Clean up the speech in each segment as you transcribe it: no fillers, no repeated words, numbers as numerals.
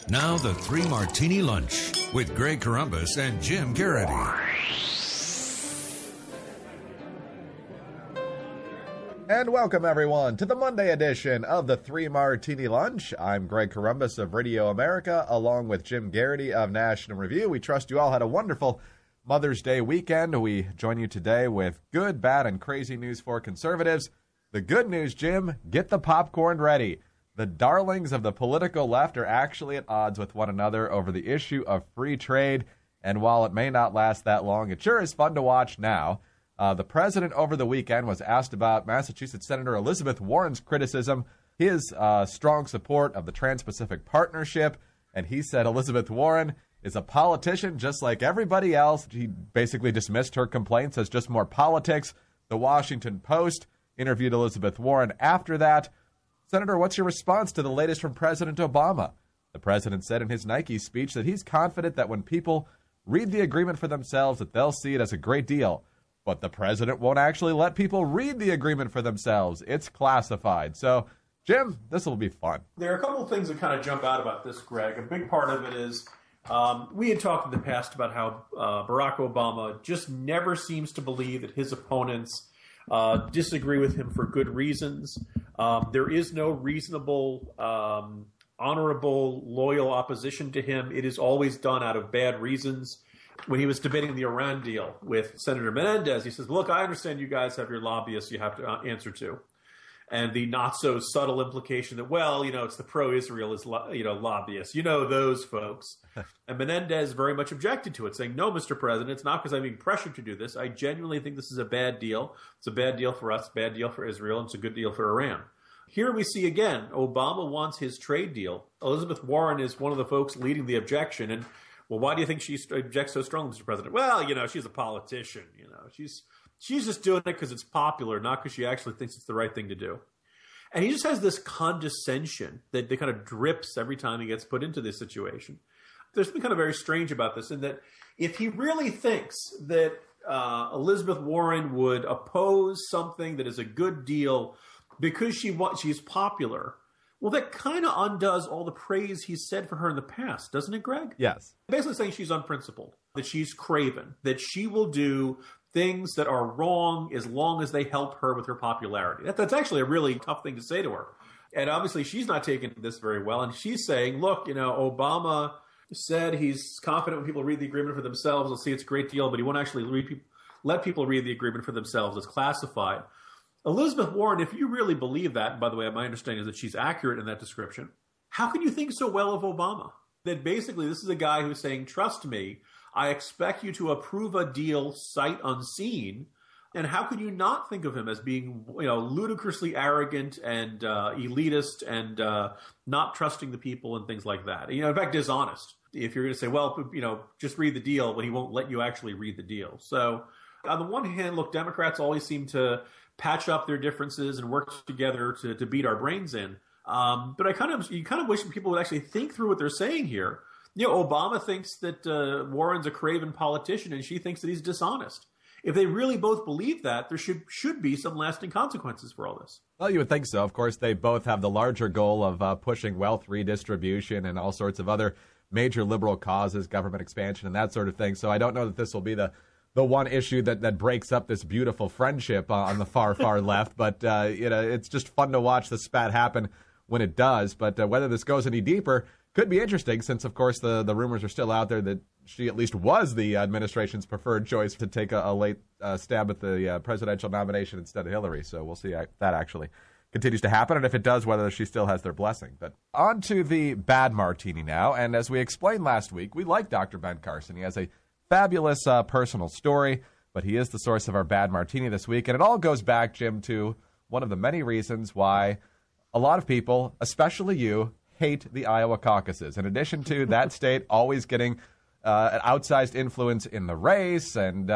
Now the Three Martini Lunch with Greg Corombos and Jim Garrity. And welcome, everyone, to the Monday edition of the Three Martini Lunch. I'm Greg Corombos of Radio America, along with Jim Garrity of National Review. We trust you all had a wonderful Mother's Day weekend. We join you today with good, bad, and crazy news for conservatives. The good news, Jim, get the popcorn ready. The darlings of the political left are actually at odds with one another over the issue of free trade. And while it may not last that long, it sure is fun to watch now. The president over the weekend was asked about Massachusetts Senator Elizabeth Warren's criticism, his strong support of the Trans-Pacific Partnership. And he said Elizabeth Warren is a politician just like everybody else. He basically dismissed her complaints as just more politics. The Washington Post interviewed Elizabeth Warren after that. Senator, what's your response to the latest from President Obama? The president said in his Nike speech that he's confident that when people read the agreement for themselves, that they'll see it as a great deal. But the president won't actually let people read the agreement for themselves. It's classified. So, Jim, this will be fun. There are a couple of things that kind of jump out about this, Greg. A big part of it is we had talked in the past about how Barack Obama just never seems to believe that his opponents disagree with him for good reasons. There is no reasonable, honorable, loyal opposition to him. It is always done out of bad reasons. When he was debating the Iran deal with Senator Menendez, he says, look, I understand you guys have your lobbyists you have to answer to. And the not so subtle implication that, well, it's the pro-Israel lobbyists. Those folks. And Menendez very much objected to it, saying, no, Mr. President, it's not because I'm being pressured to do this. I genuinely think this is a bad deal. It's a bad deal for us, bad deal for Israel, and it's a good deal for Iran. Here we see again, Obama wants his trade deal. Elizabeth Warren is one of the folks leading the objection. And, well, why do you think she objects so strongly, Mr. President? Well, she's a politician. She's just doing it because it's popular, not because she actually thinks it's the right thing to do. And he just has this condescension that kind of drips every time he gets put into this situation. There's something kind of very strange about this, in that if he really thinks that Elizabeth Warren would oppose something that is a good deal because she's popular, well, that kind of undoes all the praise he's said for her in the past, doesn't it, Greg? Yes. Basically saying she's unprincipled, that she's craven, that she will do things that are wrong as long as they help her with her popularity. That's actually a really tough thing to say to her. And obviously she's not taking this very well. And she's saying, look, Obama said he's confident when people read the agreement for themselves, they'll see it's a great deal, but he won't actually let people read the agreement for themselves. It's classified. Elizabeth Warren, if you really believe that, and by the way, my understanding is that she's accurate in that description, how can you think so well of Obama? That basically this is a guy who's saying, trust me, I expect you to approve a deal sight unseen. And how could you not think of him as being, ludicrously arrogant and elitist and not trusting the people and things like that? In fact, dishonest. If you're going to say, well, just read the deal when he won't let you actually read the deal. So on the one hand, look, Democrats always seem to patch up their differences and work together to beat our brains in. But you kind of wish people would actually think through what they're saying here. Obama thinks that Warren's a craven politician, and she thinks that he's dishonest. If they really both believe that, there should be some lasting consequences for all this. Well, you would think so. Of course, they both have the larger goal of pushing wealth redistribution and all sorts of other major liberal causes, government expansion, and that sort of thing. So I don't know that this will be the one issue that breaks up this beautiful friendship on the far left. But, it's just fun to watch the spat happen when it does. But whether this goes any deeper could be interesting since, of course, the rumors are still out there that she at least was the administration's preferred choice to take a late stab at the presidential nomination instead of Hillary. So we'll see if that actually continues to happen, and if it does, whether she still has their blessing. But on to the bad martini now. And as we explained last week, we like Dr. Ben Carson. He has a fabulous personal story, but he is the source of our bad martini this week. And it all goes back, Jim, to one of the many reasons why a lot of people, especially you, hate the Iowa caucuses. In addition to that state always getting an outsized influence in the race and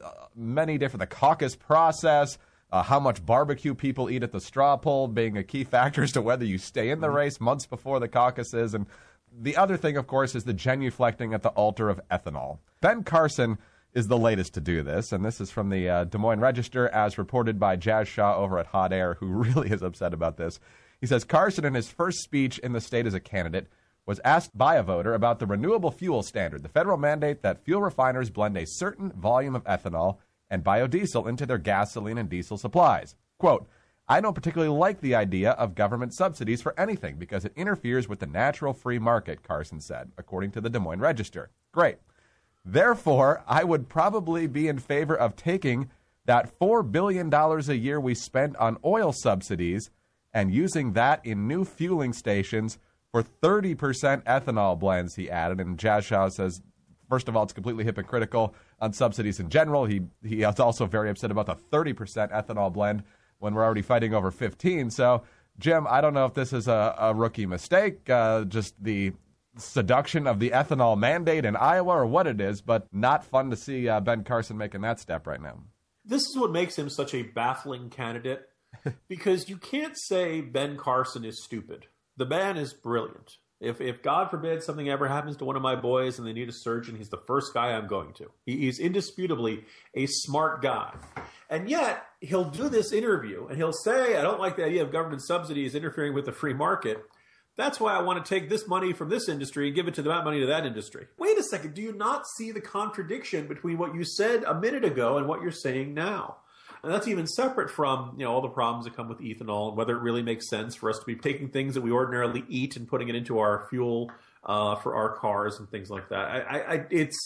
many different, the caucus process, how much barbecue people eat at the straw poll being a key factor as to whether you stay in the race months before the caucuses. And the other thing, of course, is the genuflecting at the altar of ethanol. Ben Carson is the latest to do this, and this is from the Des Moines Register, as reported by Jazz Shaw over at Hot Air, who really is upset about this. He says, Carson, in his first speech in the state as a candidate, was asked by a voter about the renewable fuel standard, the federal mandate that fuel refiners blend a certain volume of ethanol and biodiesel into their gasoline and diesel supplies. Quote, I don't particularly like the idea of government subsidies for anything because it interferes with the natural free market, Carson said, according to the Des Moines Register. Great. Therefore, I would probably be in favor of taking that $4 billion a year we spend on oil subsidies and using that in new fueling stations for 30% ethanol blends, he added. And Jaschow says, first of all, it's completely hypocritical on subsidies in general. He is also very upset about the 30% ethanol blend when we're already fighting over 15. So, Jim, I don't know if this is a rookie mistake, just the seduction of the ethanol mandate in Iowa or what it is, but not fun to see Ben Carson making that step right now. This is what makes him such a baffling candidate, because you can't say Ben Carson is stupid. The man is brilliant. If God forbid something ever happens to one of my boys and they need a surgeon, he's the first guy I'm going to. He's indisputably a smart guy. And yet, he'll do this interview and he'll say, I don't like the idea of government subsidies interfering with the free market. That's why I want to take this money from this industry and give it to that money to that industry. Wait a second. Do you not see the contradiction between what you said a minute ago and what you're saying now? And that's even separate from, all the problems that come with ethanol and whether it really makes sense for us to be taking things that we ordinarily eat and putting it into our fuel for our cars and things like that.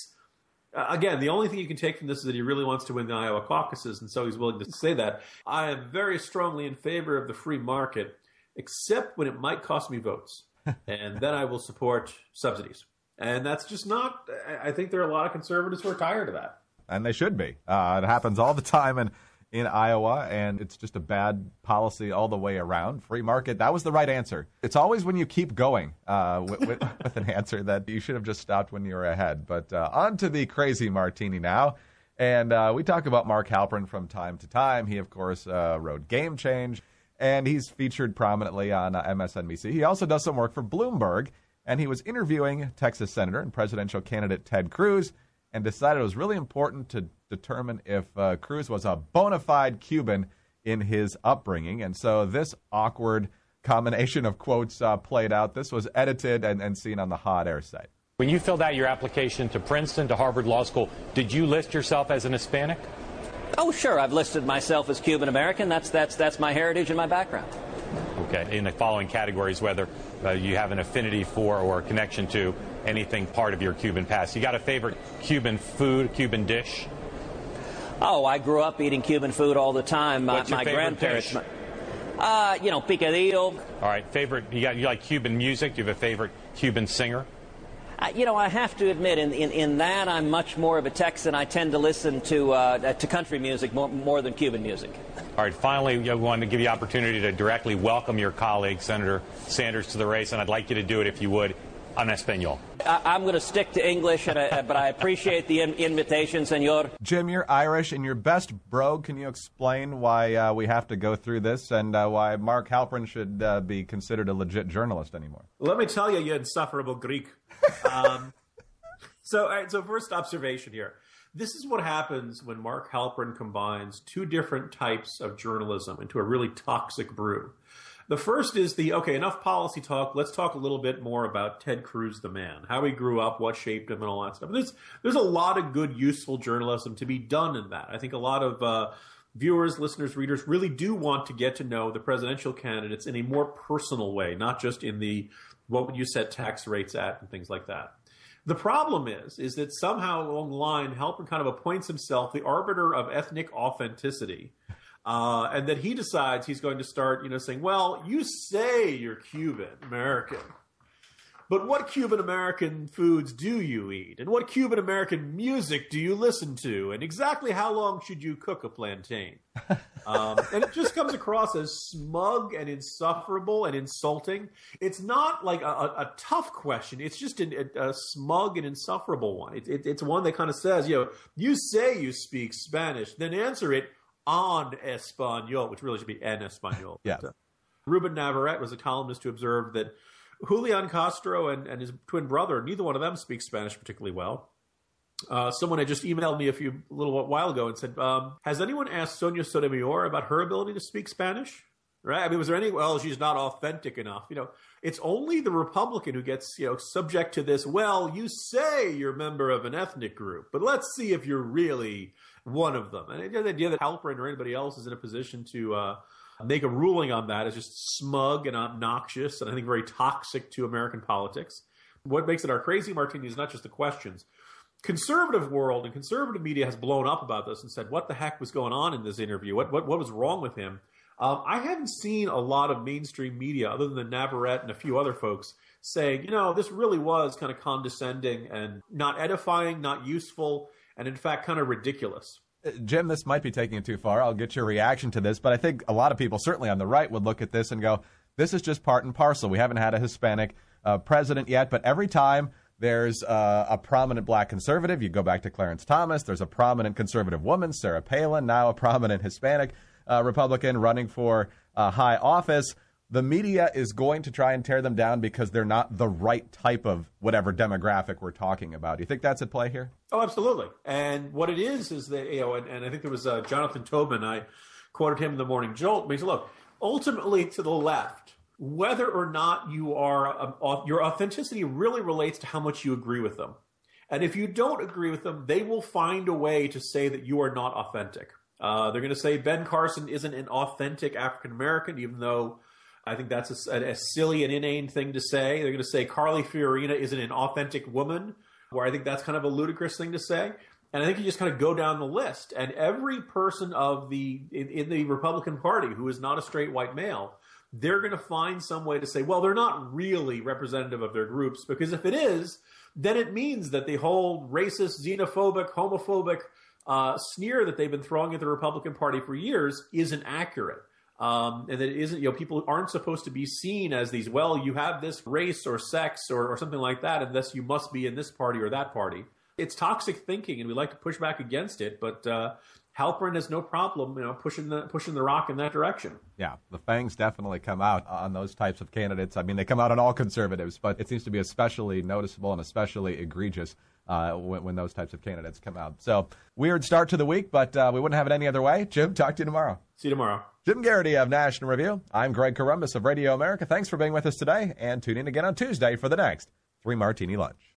Again, the only thing you can take from this is that he really wants to win the Iowa caucuses, and so he's willing to say that. I am very strongly in favor of the free market, except when it might cost me votes. And then I will support subsidies. And that's just not, I think there are a lot of conservatives who are tired of that. And they should be. It happens all the time in Iowa, and it's just a bad policy all the way around. Free market, that was the right answer. It's always when you keep going with an answer that you should have just stopped when you were ahead. But on to the crazy martini now. And we talk about Mark Halperin from time to time. He, of course, wrote Game Change, and he's featured prominently on MSNBC. He also does some work for Bloomberg, and he was interviewing Texas Senator and presidential candidate Ted Cruz, and decided it was really important to determine if Cruz was a bona fide Cuban in his upbringing. And so this awkward combination of quotes played out. This was edited and seen on the Hot Air site. When you filled out your application to Princeton, to Harvard Law School, did you list yourself as an Hispanic? Oh, sure. I've listed myself as Cuban American. That's my heritage and my background. Okay. In the following categories, whether you have an affinity for or a connection to anything part of your Cuban past. You got a favorite Cuban food, Cuban dish? Oh, I grew up eating Cuban food all the time. What's your my favorite grandparents, dish? picadillo. All right. Favorite? You like Cuban music? Do you have a favorite Cuban singer? I have to admit, in that I'm much more of a Texan. I tend to listen to country music more than Cuban music. All right. Finally, I wanted to give you the opportunity to directly welcome your colleague, Senator Sanders, to the race, and I'd like you to do it, if you would, en español. I'm going to stick to English, but I appreciate the invitation, senor. Jim, you're Irish, and your best brogue. Can you explain why we have to go through this and why Mark Halperin should be considered a legit journalist anymore? Let me tell you, you insufferable Greek. So first observation here. This is what happens when Mark Halperin combines two different types of journalism into a really toxic brew. The first is enough policy talk. Let's talk a little bit more about Ted Cruz, the man, how he grew up, what shaped him, and all that stuff. There's a lot of good, useful journalism to be done in that. I think a lot of viewers, listeners, readers really do want to get to know the presidential candidates in a more personal way, not just in the what would you set tax rates at and things like that. The problem is that somehow along the line, Halperin kind of appoints himself the arbiter of ethnic authenticity. And that he decides he's going to start, saying, well, you say you're Cuban American, but what Cuban American foods do you eat? And what Cuban American music do you listen to? And exactly how long should you cook a plantain? And it just comes across as smug and insufferable and insulting. It's not like a tough question. It's just a smug and insufferable one. It's one that kind of says, you say you speak Spanish, then answer it en español, which really should be en español. Yeah. Ruben Navarrete was a columnist who observed that Julian Castro and his twin brother, neither one of them speak Spanish particularly well. Someone had just emailed me a little while ago and said, has anyone asked Sonia Sotomayor about her ability to speak Spanish? right? I mean, was there any, well, she's not authentic enough. It's only the Republican who gets, subject to this, well, you say you're a member of an ethnic group, but let's see if you're really one of them. And the idea that Halperin or anybody else is in a position to make a ruling on that is just smug and obnoxious and I think very toxic to American politics. What makes it our crazy martini is not just the questions. Conservative world and conservative media has blown up about this and said, what the heck was going on in this interview? What was wrong with him? I haven't seen a lot of mainstream media, other than Navarrete and a few other folks, saying, this really was kind of condescending and not edifying, not useful, and in fact kind of ridiculous. Jim, this might be taking it too far. I'll get your reaction to this, but I think a lot of people, certainly on the right, would look at this and go, this is just part and parcel. We haven't had a Hispanic president yet, but every time there's a prominent black conservative, you go back to Clarence Thomas, there's a prominent conservative woman, Sarah Palin, now a prominent Hispanic Republican running for high office. The media is going to try and tear them down because they're not the right type of whatever demographic we're talking about. Do you think that's at play here? Oh, absolutely. And what it is that, and I think there was Jonathan Tobin, I quoted him in the Morning Jolt, but he said, look, ultimately to the left, whether or not you are, your authenticity really relates to how much you agree with them. And if you don't agree with them, they will find a way to say that you are not authentic. They're going to say Ben Carson isn't an authentic African-American, even though I think that's a silly and inane thing to say. They're going to say Carly Fiorina isn't an authentic woman, where I think that's kind of a ludicrous thing to say. And I think you just kind of go down the list. And every person in the Republican Party who is not a straight white male, they're going to find some way to say, well, they're not really representative of their groups, because if it is, then it means that the whole racist, xenophobic, homophobic sneer that they've been throwing at the Republican Party for years isn't accurate. And that it isn't, people aren't supposed to be seen as these, well, you have this race or sex or something like that, and thus you must be in this party or that party. It's toxic thinking, and we like to push back against it, but Halperin has no problem, pushing the rock in that direction. Yeah, the fangs definitely come out on those types of candidates. I mean, they come out on all conservatives, but it seems to be especially noticeable and especially egregious when those types of candidates come out. So, weird start to the week, but we wouldn't have it any other way. Jim, talk to you tomorrow. See you tomorrow. Jim Garrity of National Review. I'm Greg Corombos of Radio America. Thanks for being with us today, and tune in again on Tuesday for the next 3 Martini Lunch.